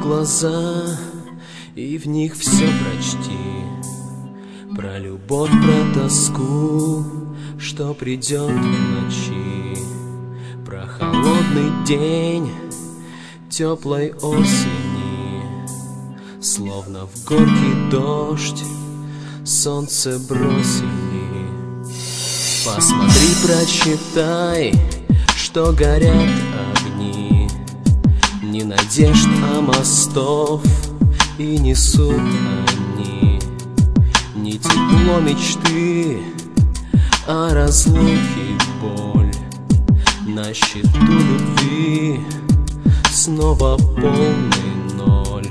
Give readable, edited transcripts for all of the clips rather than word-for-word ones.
глаза, и в них все прочти. Про любовь, про тоску, что придет в ночи. Про холодный день теплой осени, словно в горький дождь солнце бросили. Посмотри, прочитай, что горят огни, не надежд, а мостов, и несут они не тепло мечты, а разлуки боль. На счету любви снова полный ноль.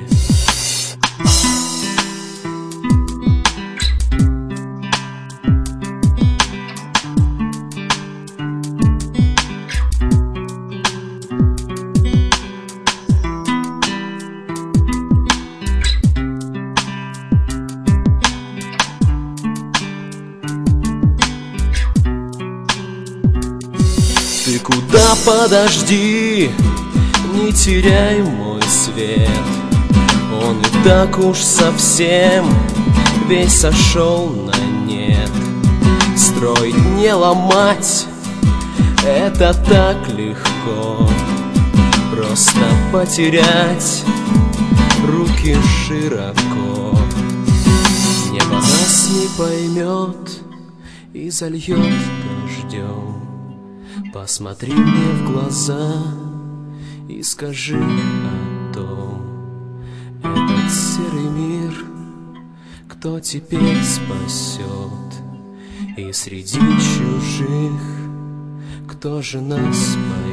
Ты куда, подожди, не теряй мой свет. Он и так уж совсем весь сошел на нет. Строить, не ломать, это так легко. Просто потерять руки широко. Небо нас не поймет и зальет дождем. Посмотри мне в глаза и скажи о том. Этот серый мир кто теперь спасет? И среди чужих кто же нас спасет?